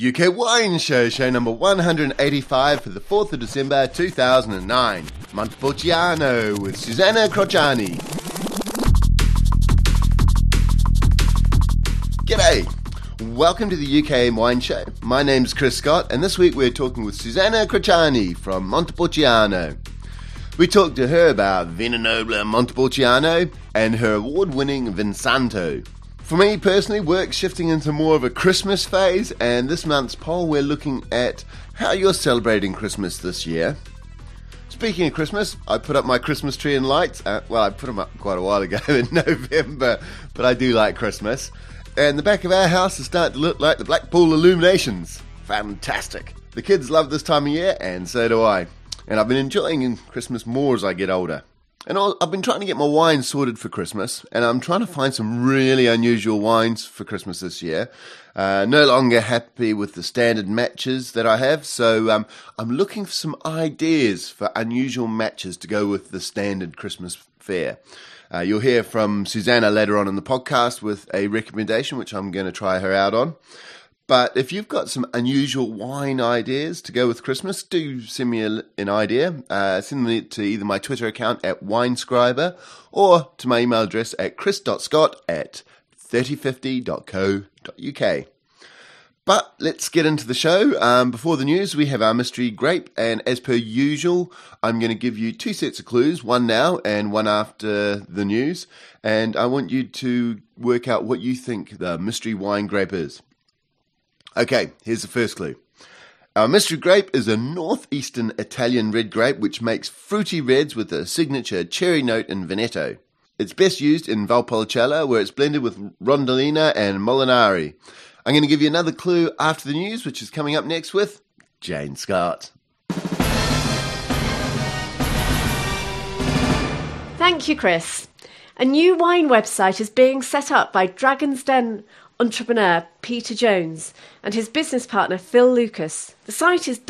UK Wine Show, show number 185 for the 4th of December 2009. Montepulciano with Susanna Crociani. G'day, welcome to the UK Wine Show. My name's Chris Scott, and this week we're talking with Susanna Crociani from Montepulciano. We talked to her about Vino Noble Montepulciano and her award-winning Vinsanto. For me personally, work's shifting into more of a Christmas phase, and this month's poll we're looking at how you're celebrating Christmas this year. Speaking of Christmas, I put up my Christmas tree and lights. I put them up quite a while ago in November, but I do like Christmas. And the back of our house is starting to look like the Blackpool illuminations. Fantastic. The kids love this time of year, and so do I. And I've been enjoying Christmas more as I get older. And I've been trying to get my wine sorted for Christmas, and I'm trying to find some really unusual wines for Christmas this year. No longer happy with the standard matches that I have, so I'm looking for some ideas for unusual matches to go with the standard Christmas fare. You'll hear from Susanna later on in the podcast with a recommendation, which I'm going to try her out on. But if you've got some unusual wine ideas to go with Christmas, do send me an idea. Send them to either my Twitter account at Winescriber or to my email address at chris.scott@3050.co.uk. But let's get into the show. Before the news, we have our mystery grape, and as per usual, I'm going to give you two sets of clues, one now and one after the news, and I want you to work out what you think the mystery wine grape is. Okay, here's the first clue. Our mystery grape is a northeastern Italian red grape which makes fruity reds with a signature cherry note and Veneto. It's best used in Valpolicella, where it's blended with Rondolina and Molinari. I'm going to give you another clue after the news, which is coming up next with Jane Scott. Thank you, Chris. A new wine website is being set up by Dragon's Den entrepreneur Peter Jones and his business partner Phil Lucas. The site is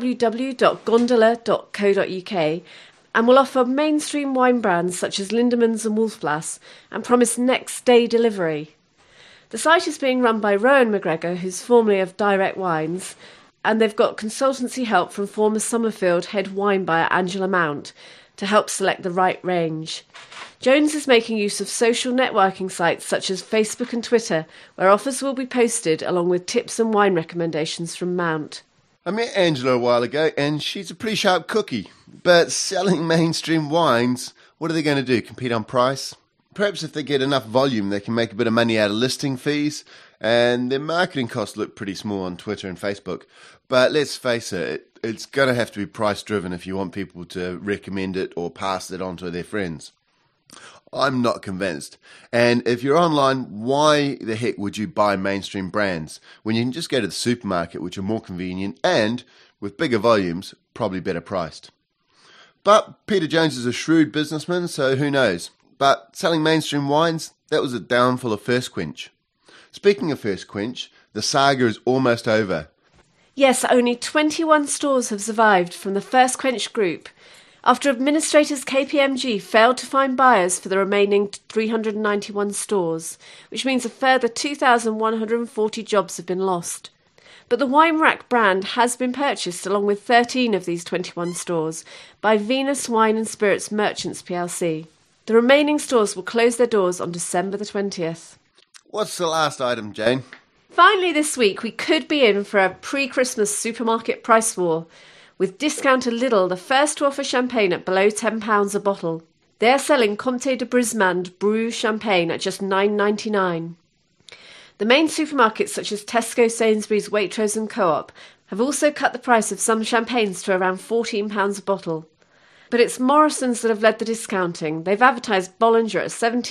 www.gondola.co.uk and will offer mainstream wine brands such as Lindemans and Wolf Blass and promise next day delivery. The site is being run by Rowan McGregor, who's formerly of Direct Wines, and they've got consultancy help from former Summerfield head wine buyer Angela Mount to help select the right range. Jones is making use of social networking sites such as Facebook and Twitter, where offers will be posted along with tips and wine recommendations from Mount. I met Angela a while ago, and she's a pretty sharp cookie. But selling mainstream wines, what are they going to do, compete on price? Perhaps if they get enough volume, they can make a bit of money out of listing fees, and their marketing costs look pretty small on Twitter and Facebook. But let's face it, it's going to have to be price-driven if you want people to recommend it or pass it on to their friends. I'm not convinced. And if you're online, why the heck would you buy mainstream brands when you can just go to the supermarket, which are more convenient and, with bigger volumes, probably better priced? But Peter Jones is a shrewd businessman, so who knows? But selling mainstream wines, that was a downfall of First Quench. Speaking of First Quench, the saga is almost over. Yes, only 21 stores have survived from the First Quench group, after administrators KPMG failed to find buyers for the remaining 391 stores, which means a further 2,140 jobs have been lost. But the Wine Rack brand has been purchased along with 13 of these 21 stores by Venus Wine and Spirits Merchants plc. The remaining stores will close their doors on December the 20th. What's the last item, Jane? Finally this week, we could be in for a pre-Christmas supermarket price war, with discounter Lidl the first to offer champagne at below £10 a bottle. They're selling Comte de Brismand Brut champagne at just $9.99. The main supermarkets such as Tesco, Sainsbury's, Waitrose and Co-op have also cut the price of some champagnes to around £14 a bottle. But it's Morrison's that have led the discounting. They've advertised Bollinger at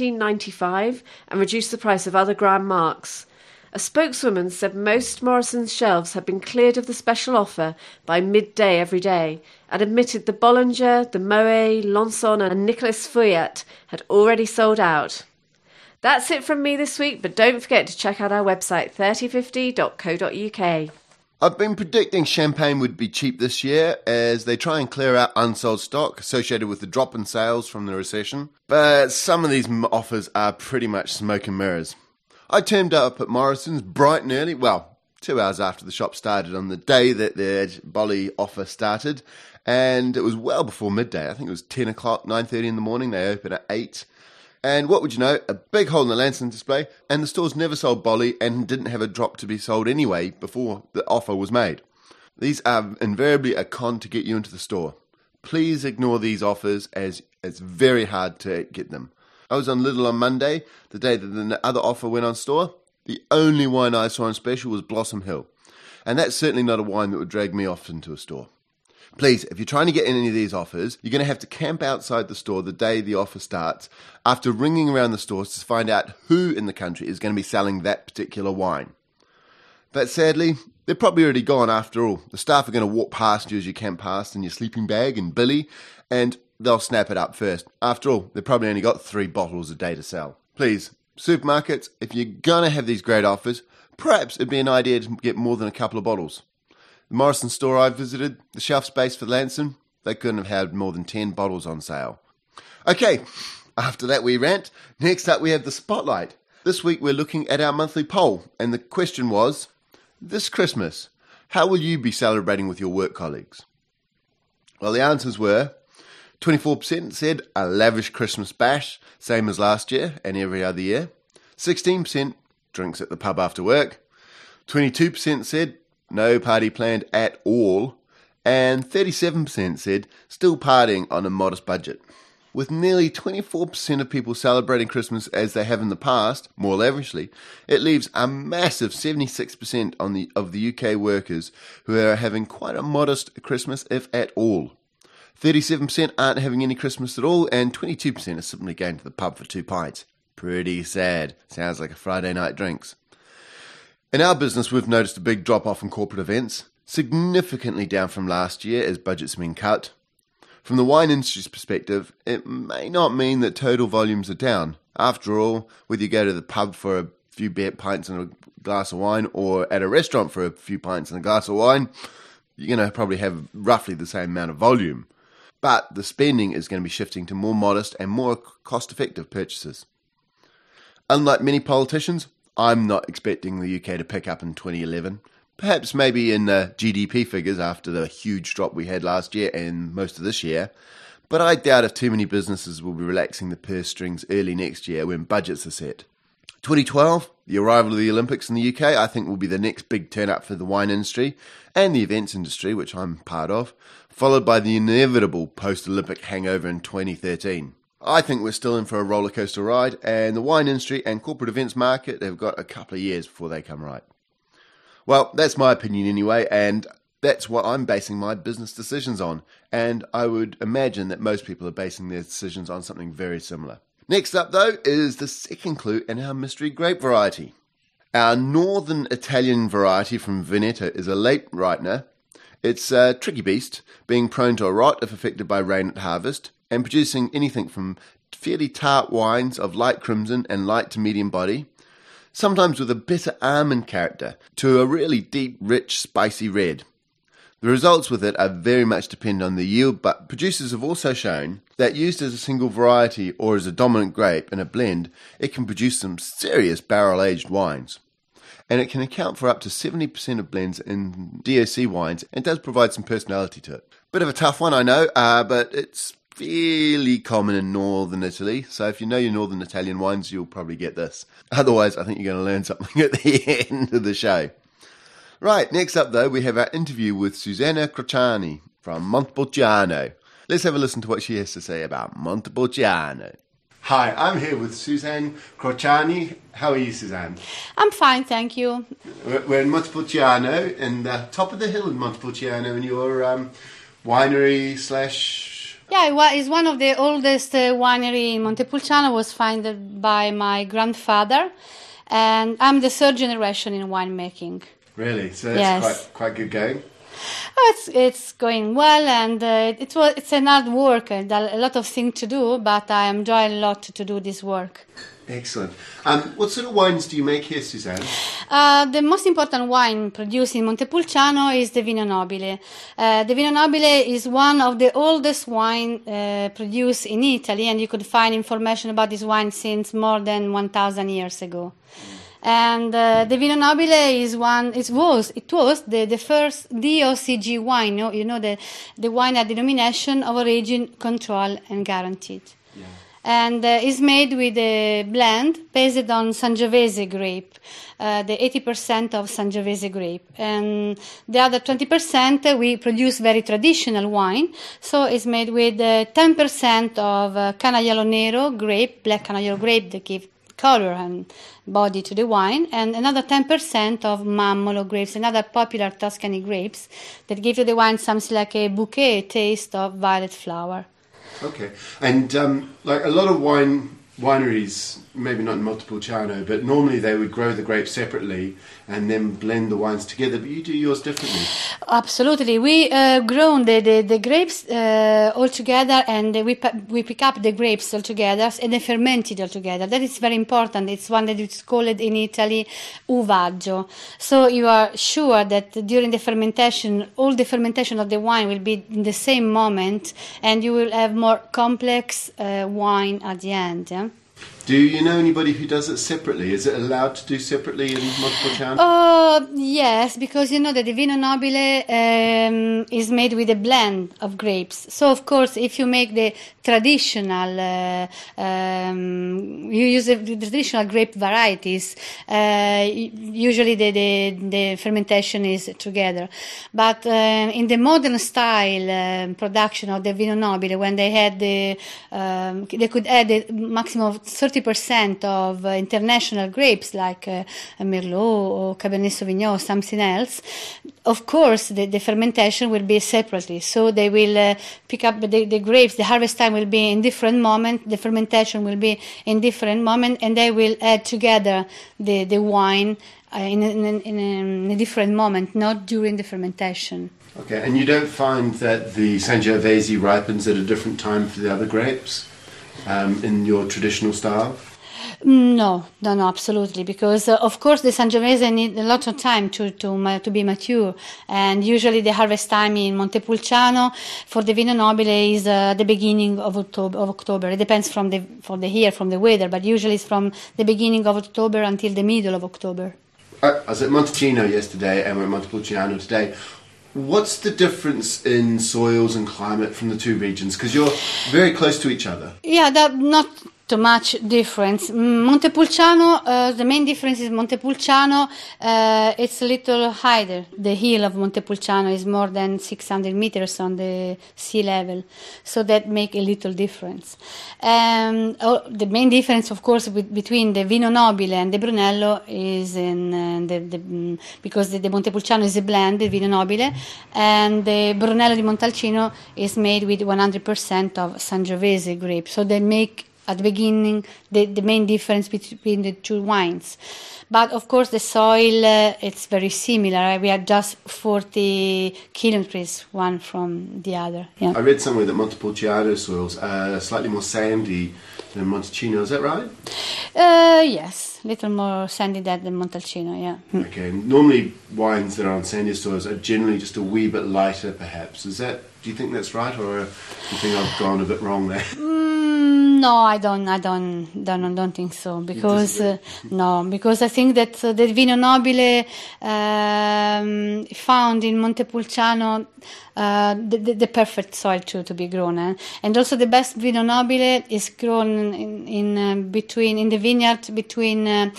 $17.95 and reduced the price of other Grand Marques. A spokeswoman said most Morrison's shelves had been cleared of the special offer by midday every day, and admitted the Bollinger, the Moet, Lanson and Nicolas Feuillet had already sold out. That's it from me this week, but don't forget to check out our website 3050.co.uk. I've been predicting champagne would be cheap this year as they try and clear out unsold stock associated with the drop in sales from the recession. But some of these offers are pretty much smoke and mirrors. I turned up at Morrison's bright and early, 2 hours after the shop started on the day that their Bolly offer started, and it was well before midday. I think it was 10 o'clock, 9:30 in the morning. They opened at 8. And what would you know, a big hole in the Lanston display, and the stores never sold Bolly and didn't have a drop to be sold anyway before the offer was made. These are invariably a con to get you into the store. Please ignore these offers, as it's very hard to get them. I was on Lidl on Monday, the day that the other offer went on store. The only wine I saw on special was Blossom Hill, and that's certainly not a wine that would drag me off into a store. Please, if you're trying to get any of these offers, you're going to have to camp outside the store the day the offer starts after ringing around the stores to find out who in the country is going to be selling that particular wine. But sadly, they're probably already gone after all. The staff are going to walk past you as you camp past in your sleeping bag and billy, and they'll snap it up first. After all, they've probably only got 3 bottles a day to sell. Please, supermarkets, if you're going to have these great offers, perhaps it'd be an idea to get more than a couple of bottles. The Morrison store I visited, the shelf space for Lanston, they couldn't have had more than 10 bottles on sale. Okay, after that wee rant, next up we have the Spotlight. This week we're looking at our monthly poll, and the question was, this Christmas, how will you be celebrating with your work colleagues? Well, the answers were 24% said a lavish Christmas bash, same as last year and every other year. 16% drinks at the pub after work. 22% said no party planned at all. And 37% said still partying on a modest budget. With nearly 24% of people celebrating Christmas as they have in the past, more lavishly, it leaves a massive 76% of the UK workers who are having quite a modest Christmas, if at all. 37% aren't having any Christmas at all, and 22% are simply going to the pub for 2 pints. Pretty sad. Sounds like a Friday night drinks. In our business, we've noticed a big drop-off in corporate events, significantly down from last year as budgets have been cut. From the wine industry's perspective, it may not mean that total volumes are down. After all, whether you go to the pub for a few pints and a glass of wine or at a restaurant for a few pints and a glass of wine, you're going to probably have roughly the same amount of volume. But the spending is going to be shifting to more modest and more cost-effective purchases. Unlike many politicians, I'm not expecting the UK to pick up in 2011. Perhaps maybe in GDP figures after the huge drop we had last year and most of this year. But I doubt if too many businesses will be relaxing the purse strings early next year when budgets are set. 2012, the arrival of the Olympics in the UK, I think will be the next big turn-up for the wine industry and the events industry, which I'm part of, followed by the inevitable post-Olympic hangover in 2013. I think we're still in for a roller coaster ride, and the wine industry and corporate events market have got a couple of years before they come right. Well, that's my opinion anyway, and that's what I'm basing my business decisions on, and I would imagine that most people are basing their decisions on something very similar. Next up, though, is the second clue in our mystery grape variety. Our northern Italian variety from Veneto is a late ripener. It's a tricky beast, being prone to rot if affected by rain at harvest, and producing anything from fairly tart wines of light crimson and light to medium body, sometimes with a bitter almond character, to a really deep, rich, spicy red. The results with it are very much dependent on the yield, but producers have also shown that used as a single variety or as a dominant grape in a blend, it can produce some serious barrel-aged wines. And it can account for up to 70% of blends in DOC wines and does provide some personality to it. Bit of a tough one, I know, but it's fairly common in northern Italy, so if you know your northern Italian wines, you'll probably get this. Otherwise, I think you're going to learn something at the end of the show. Right, next up though, we have our interview with Susanna Crociani from Montepulciano. Let's have a listen to what she has to say about Montepulciano. Hi, I'm here with Suzanne Crociani. How are you, Suzanne? I'm fine, thank you. We're in Montepulciano, in the top of the hill in Montepulciano, in your winery slash... Yeah, it's one of the oldest winery in Montepulciano. Was founded by my grandfather, and I'm the 3rd generation in winemaking. Really? So that's quite good going? Oh, it's going well, and it's an hard work and a lot of things to do, but I enjoy a lot to do this work. Excellent. What sort of wines do you make here, Suzanne? The most important wine produced in Montepulciano is the Vino Nobile. The Vino Nobile is one of the oldest wine produced in Italy, and you could find information about this wine since more than 1,000 years ago. And the Vino Nobile is it was the first DOCG wine. You know the wine at denomination of origin control and guaranteed. Yeah. And is made with a blend based on Sangiovese grape, the 80% of Sangiovese grape. And the other 20% we produce very traditional wine, so it's made with 10% of Canaiolo Nero grape, black Canaiolo grape that give color and body to the wine, and another 10% of Mammolo grapes, another popular Tuscany grapes that give to the wine something like a bouquet taste of violet flower. Okay, and like a lot of wineries, maybe not in Montepulciano, but normally they would grow the grapes separately and then blend the wines together, but you do yours differently. Absolutely. We grown the grapes all together, and we pick up the grapes all together and then ferment it all together. That is very important. It's one that is called in Italy uvaggio. So you are sure that during the fermentation, all the fermentation of the wine will be in the same moment, and you will have more complex wine at the end. Yeah? Do you know anybody who does it separately? Is it allowed to do separately in Montepulciano? Yes, because you know that the Vino Nobile is made with a blend of grapes. So, of course, if you make the traditional, you use the traditional grape varieties, usually the fermentation is together. But in the modern style production of the Vino Nobile, when they had they could add a maximum of 30% of international grapes like Merlot or Cabernet Sauvignon or something else, of course the fermentation will be separately. So they will pick up the grapes, the harvest time will be in different moment, the fermentation will be in different moment, and they will add together the wine in a different moment, not during the fermentation. Okay, and you don't find that the Sangiovese ripens at a different time for the other grapes in your traditional style? No, absolutely, because of course the Sangiovese need a lot of time to be mature, and usually the harvest time in Montepulciano for the Vino Nobile is the beginning of October. It depends from the year, from the weather, but usually it's from the beginning of October until the middle of October. I was at Montalcino yesterday and we're at Montepulciano today. What's the difference in soils and climate from the two regions? Because you're very close to each other. Yeah, not too much difference. Montepulciano, the main difference is Montepulciano, it's a little higher. The hill of Montepulciano is more than 600 meters on the sea level, so that make a little difference. The main difference, of course, between the Vino Nobile and the Brunello is in because the Montepulciano is a blend, the Vino Nobile, and the Brunello di Montalcino is made with 100% of Sangiovese grape. So they make at the beginning the main difference between the two wines. But of course the soil, it's very similar. We are just 40 kilometers one from the other. Yeah. I read somewhere that Montepulciano soils are slightly more sandy than Montalcino. Is that right? Yes, a little more sandy than the Montalcino, yeah. Okay, normally wines that are on sandy soils are generally just a wee bit lighter perhaps. Do you think that's right, or do you think I've gone a bit wrong there? No, I don't think so, because because I think that the Vino Nobile found in Montepulciano the perfect soil to be grown, and also the best Vino Nobile is grown in the vineyard between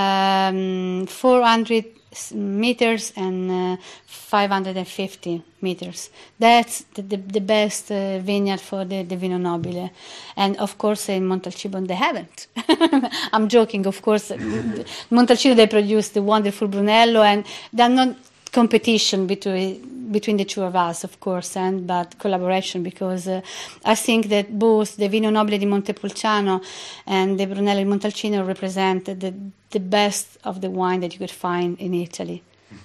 400 meters and 550 meters. That's the best vineyard for the Vino Nobile. And of course in Montalcino they haven't. I'm joking, of course. Montalcino they produce the wonderful Brunello, and they're not competition between the two of us, of course, but collaboration, because I think that both the Vino Nobile di Montepulciano and the Brunello di Montalcino represent the best of the wine that you could find in Italy.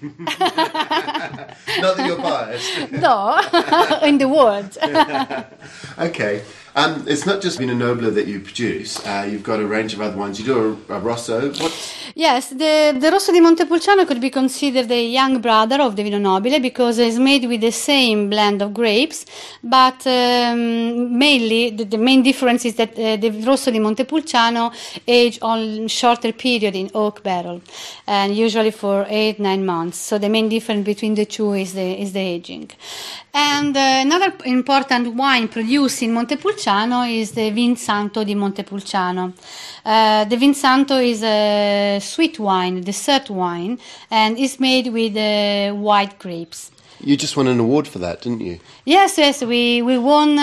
Not that you're biased. No, in the world. Okay. It's not just Vino Nobile that you produce. You've got a range of other wines. You do a Rosso. Yes, the Rosso di Montepulciano could be considered the young brother of the Vino Nobile because it's made with the same blend of grapes, but mainly the main difference is that the Rosso di Montepulciano age on shorter period in oak barrel, and usually for 8-9 months. So the main difference between the two is the aging. And another important wine produced in Montepulciano is the Vinsanto di Montepulciano. The Vinsanto is a sweet wine, dessert wine, and is made with white grapes. You just won an award for that, didn't you? Yes, we won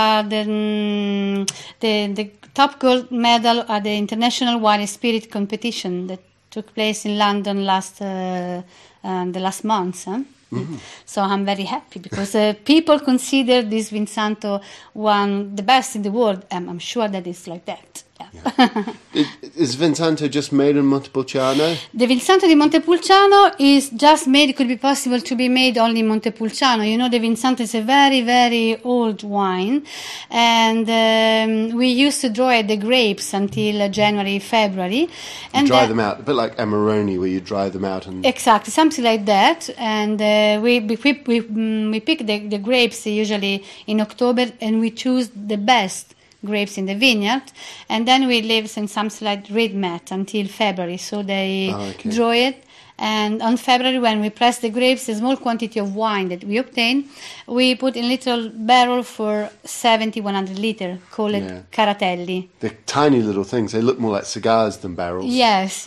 the top gold medal at the International Wine and Spirit competition that took place in London the last month. Mm-hmm. So I'm very happy because people consider this Vinsanto one the best in the world. I'm sure that it's like that. Yeah. Is Vinsanto just made in Montepulciano? The Vinsanto di Montepulciano is just made. It could be possible to be made only in Montepulciano. You know, the Vinsanto is a very, very old wine, and we used to dry the grapes until January, February, and dry them out, a bit like Amarone, where you dry them out and exactly something like that. And we pick the grapes usually in October, and we choose the best grapes in the vineyard, and then we leave in something like red mat until February, so they dry it. And on February, when we press the grapes, a small quantity of wine that we obtain, we put in little barrel for 70-100 liter, call it caratelli. They're tiny little things. They look more like cigars than barrels. Yes.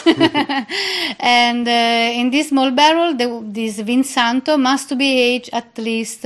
And in this small barrel, this Vinsanto must be aged at least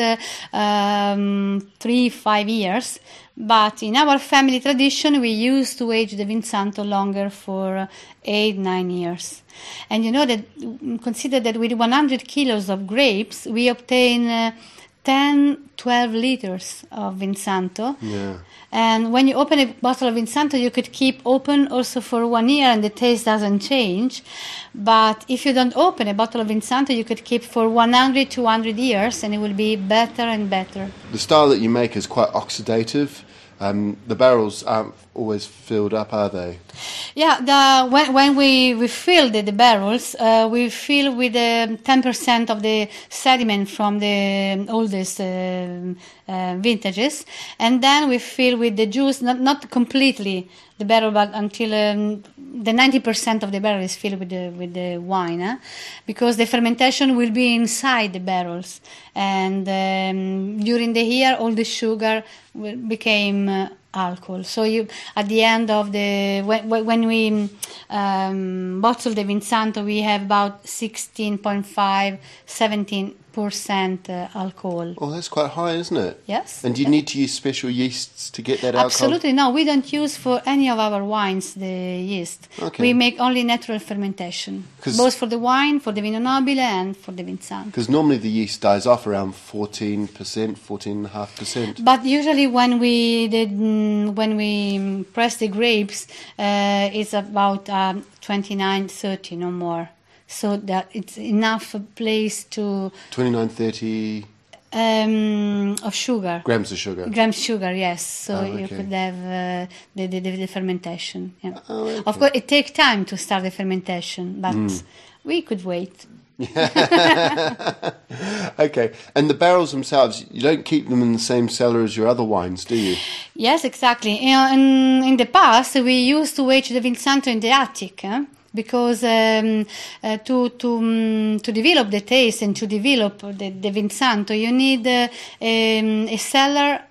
3-5 years. But in our family tradition, we used to age the Vinsanto longer for 8-9 years. And you know that, consider that with 100 kilos of grapes, we obtain 10-12 liters of Vinsanto. Yeah. And when you open a bottle of Vinsanto, you could keep open also for 1 year and the taste doesn't change. But if you don't open a bottle of Vinsanto, you could keep for 100-200 years and it will be better and better. The style that you make is quite oxidative. The barrels aren't always filled up, are they? Yeah, when we fill the barrels, we fill with 10% of the sediment from the oldest vintages, and then we fill with the juice, not completely the barrel, but until the 90% of the barrel is filled with the wine, because the fermentation will be inside the barrels, and during the year all the sugar became alcohol. So at the end of when we bottle the Vinsanto, we have about 16.5-17% alcohol. Oh, that's quite high, isn't it? Yes. And do you need to use special yeasts to get that alcohol? Absolutely no. We don't use for any of our wines the yeast. Okay. We make only natural fermentation, both for the wine, for the Vino Nobile, and for the Vinsanto. Because normally the yeast dies off around 14.5%. But usually when we press the grapes, it's about 29-30, no more. So that it's enough place to 29-30 of sugar. Grams of sugar. Yes. So you could have the fermentation. Yeah. Oh, okay. Of course, it takes time to start the fermentation, but we could wait. Okay, and the barrels themselves, you don't keep them in the same cellar as your other wines, do you? Yes, exactly. In the past, we used to age the Vinsanto in the attic, because to develop the taste and to develop the Vinsanto, you need a cellar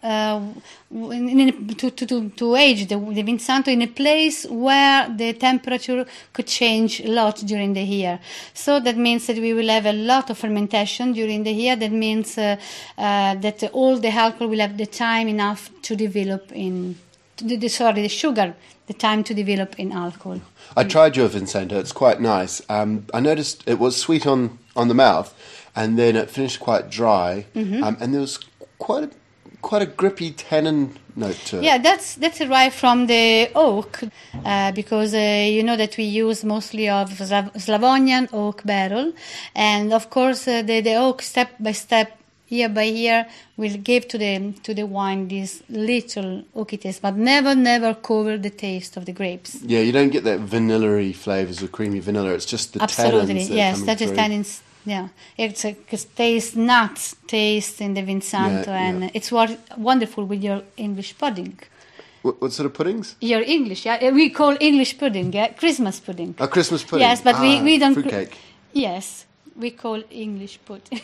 to age the Vinsanto in a place where the temperature could change a lot during the year. So that means that we will have a lot of fermentation during the year. That means that all the alcohol will have the time enough to develop the sugar, the time to develop in alcohol. I tried your Vinsanto. It's quite nice. I noticed it was sweet on the mouth, and then it finished quite dry, and there was quite a grippy tannin note to it. Yeah, that's derived from the oak, because you know that we use mostly of Slavonian oak barrel, and of course the oak step by step year by year will give to the wine this little oaky taste, but never cover the taste of the grapes. Yeah, you don't get that vanilla-y flavours or creamy vanilla. It's just the Absolutely, tannins that yes, are that is coming tannins. Yeah, it's a taste, nuts taste in the Vinsanto, and it's wonderful with your English pudding. What sort of puddings? Your English, yeah, we call English pudding, yeah, Christmas pudding. Oh, Christmas pudding. Yes, but we don't. Fruitcake. Yes, we call English pudding.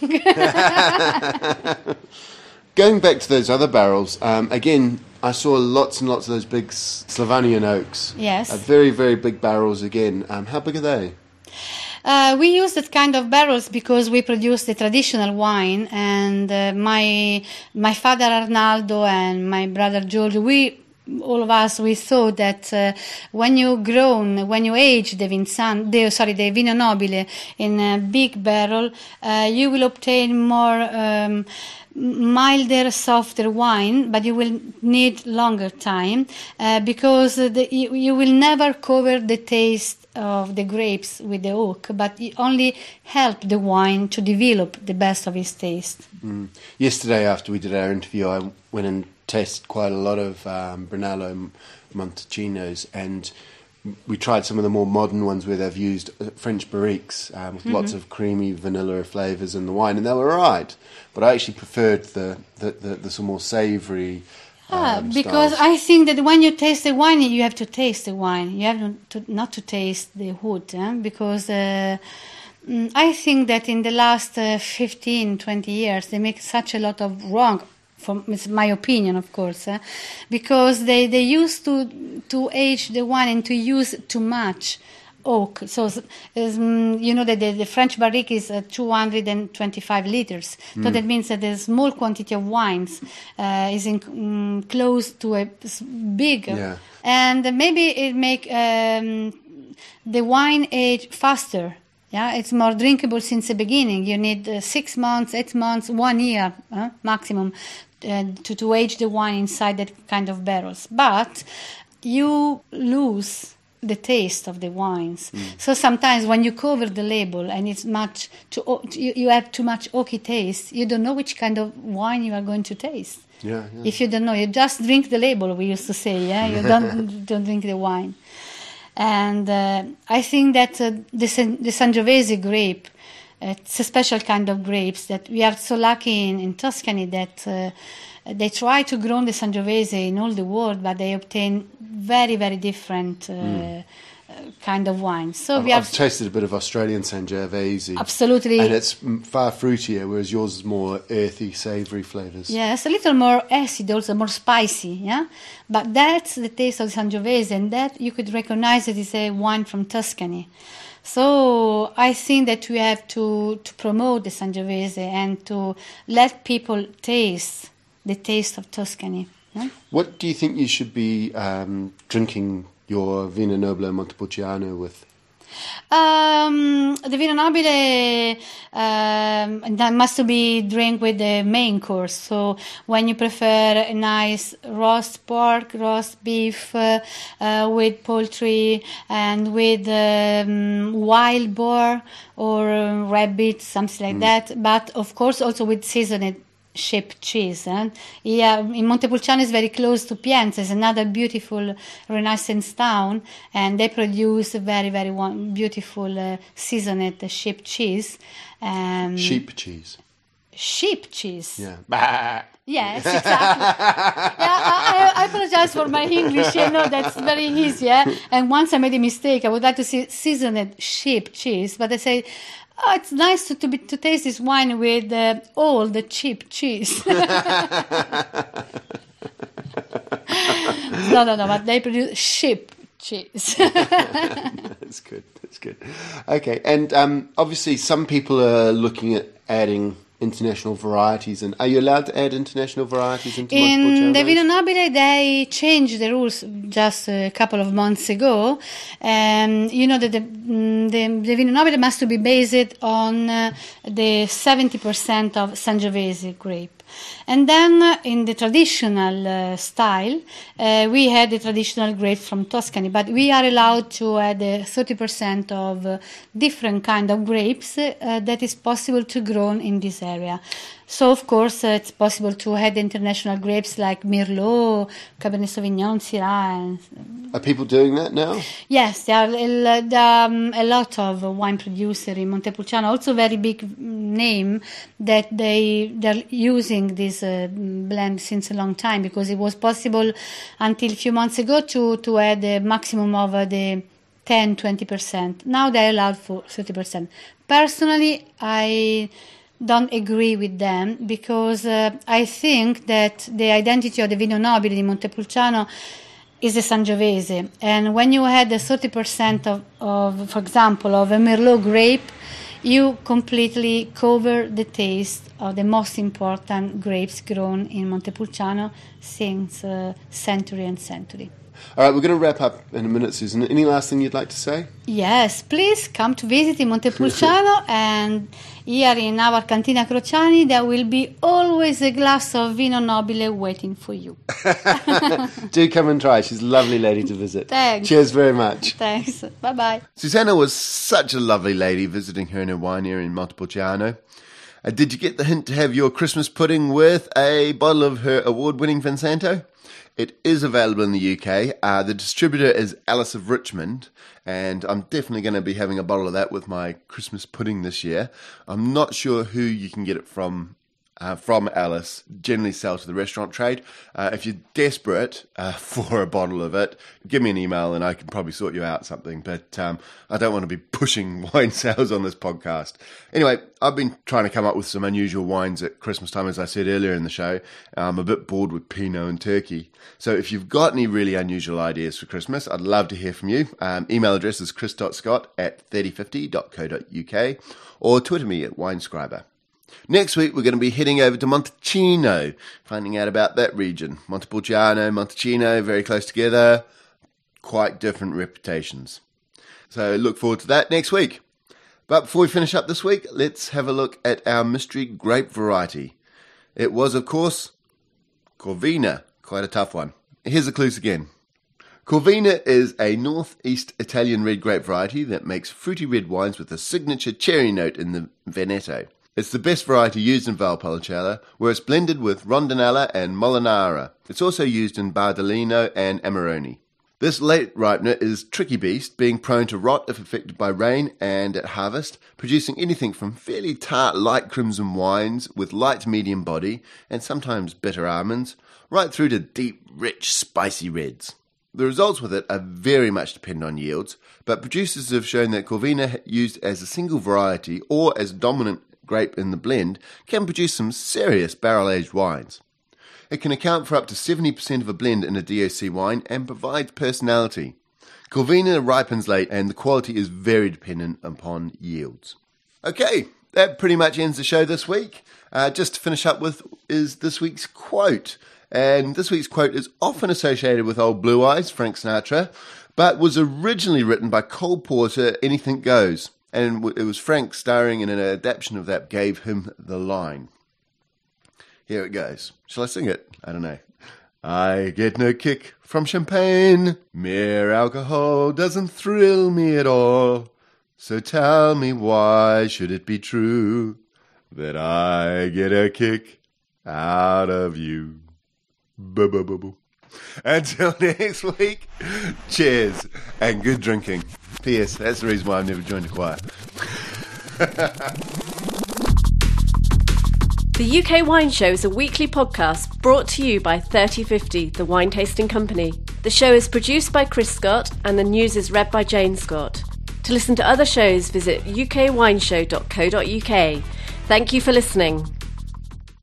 Going back to those other barrels, again, I saw lots and lots of those big Slavonian oaks. Yes. Very, very big barrels again. How big are they? We use that kind of barrels because we produce the traditional wine, and my father Arnaldo and my brother Giorgio, all of us, we thought that when you age the Vino Nobile in a big barrel, you will obtain more milder, softer wine, but you will need longer time because you will never cover the taste of the grapes with the oak, but it only help the wine to develop the best of its taste. Yesterday, after we did our interview, I went and tasted quite a lot of Brunello Montalcinos, and we tried some of the more modern ones where they've used French barriques with lots of creamy vanilla flavours in the wine, and they were right. But I actually preferred the sort of more savoury. Because styles. I think that when you taste the wine, you have to taste the wine. You have not to taste the wood, because I think that in the last 15, 20 years, they make such a lot of wrong. It's my opinion, of course, because they used to age the wine and to use too much oak. So, you know that the French barrique is 225 liters. So that means that a small quantity of wines is close to a big, and maybe it make the wine age faster. Yeah, it's more drinkable since the beginning. You need 6 months, 8 months, 1 year maximum to age the wine inside that kind of barrels. But you lose the taste of the wines. So sometimes when you cover the label and it's you have too much oaky taste, you don't know which kind of wine you are going to taste. Yeah. If you don't know, you just drink the label, we used to say, yeah? You don't drink the wine. And I think that the Sangiovese grape, it's a special kind of grapes that we are so lucky in Tuscany that they try to grow the Sangiovese in all the world, but they obtain very, very different kind of wines. So I've tasted a bit of Australian Sangiovese. Absolutely. And it's far fruitier, whereas yours is more earthy, savoury flavours. Yes, a little more acid, also more spicy, yeah? But that's the taste of Sangiovese, and that you could recognize it is a wine from Tuscany. So I think that we have to promote the Sangiovese and to let people taste the taste of Tuscany. Yeah? What do you think you should be drinking your Vino Nobile Montepulciano with? The Vino Nobile that must be drink with the main course. So when you prefer a nice roast pork, roast beef with poultry and with wild boar or rabbit, something like that. But of course also with seasoned sheep cheese. Yeah, in Montepulciano is very close to Pienza. It's another beautiful Renaissance town, and they produce a very, very beautiful seasoned sheep cheese. Sheep cheese. Sheep cheese. Yeah. Bah. Yes, exactly. Yeah, I apologize for my English. You know, that's very easy. Yeah? And once I made a mistake. I would like to see seasoned sheep cheese, but I say, oh, it's nice to taste this wine with all the cheap cheese. No, but they produce sheep cheese. That's good. Okay, and obviously some people are looking at adding international varieties, and are you allowed to add international varieties into In the Montepulciano? Vino Nobile, they changed the rules just a couple of months ago. You know that the Vino Nobile must be based on the 70% of Sangiovese grape. And then in the traditional style, we had the traditional grapes from Tuscany, but we are allowed to add 30% of different kind of grapes that is possible to grow in this area. So, of course, it's possible to add international grapes like Merlot, Cabernet Sauvignon, Syrah. Are people doing that now? Yes, there are a lot of wine producers in Montepulciano, also very big name that they're using this blend since a long time, because it was possible until a few months ago to add a maximum of the 10-20%. Now they're allowed for 30%. Personally, I don't agree with them, because I think that the identity of the Vino Nobile di Montepulciano is the Sangiovese, and when you add the 30% of, for example, of a Merlot grape, you completely cover the taste of the most important grapes grown in Montepulciano since century and century. All right, we're going to wrap up in a minute, Susan. Any last thing you'd like to say? Yes, please come to visit in Montepulciano, and here in our Cantina Crociani there will be always a glass of Vino Nobile waiting for you. Do come and try. She's a lovely lady to visit. Thanks. Cheers very much. Thanks. Bye-bye. Susanna was such a lovely lady visiting her in her winery in Montepulciano. Did you get the hint to have your Christmas pudding with a bottle of her award-winning Vinsanto? It is available in the UK. The distributor is Alice of Richmond, and I'm definitely going to be having a bottle of that with my Christmas pudding this year. I'm not sure who you can get it from Alice. Generally sell to the restaurant trade. If you're desperate for a bottle of it, give me an email and I can probably sort you out something. But I don't want to be pushing wine sales on this podcast. Anyway, I've been trying to come up with some unusual wines at Christmas time, as I said earlier in the show. I'm a bit bored with Pinot and Turkey. So if you've got any really unusual ideas for Christmas, I'd love to hear from you. Email address is chris.scott@3050.co.uk or Twitter me at Winescriber. Next week, we're going to be heading over to Montalcino, finding out about that region. Montepulciano, Montalcino, very close together, quite different reputations. So look forward to that next week. But before we finish up this week, let's have a look at our mystery grape variety. It was, of course, Corvina, quite a tough one. Here's the clues again. Corvina is a northeast Italian red grape variety that makes fruity red wines with a signature cherry note in the Veneto. It's the best variety used in Valpolicella, where it's blended with Rondinella and Molinara. It's also used in Bardolino and Amarone. This late ripener is tricky beast, being prone to rot if affected by rain and at harvest, producing anything from fairly tart light crimson wines with light to medium body and sometimes bitter almonds, right through to deep, rich, spicy reds. The results with it are very much dependent on yields, but producers have shown that Corvina used as a single variety or as a dominant grape in the blend can produce some serious barrel-aged wines. It can account for up to 70% of a blend in a DOC wine and provides personality. Corvina ripens late and the quality is very dependent upon yields. Okay, that pretty much ends the show this week. Just to finish up with is this week's quote. And this week's quote is often associated with old Blue Eyes, Frank Sinatra, but was originally written by Cole Porter, Anything Goes. And it was Frank starring in an adaptation of that gave him the line. Here it goes. Shall I sing it? I don't know. I get no kick from champagne. Mere alcohol doesn't thrill me at all. So tell me, why should it be true that I get a kick out of you? Boo-boo-boo-boo. Until next week, cheers and good drinking. P.S. That's the reason why I've never joined a choir. The UK Wine Show is a weekly podcast brought to you by 3050, the wine tasting company. The show is produced by Chris Scott and the news is read by Jane Scott. To listen to other shows, visit ukwineshow.co.uk. Thank you for listening.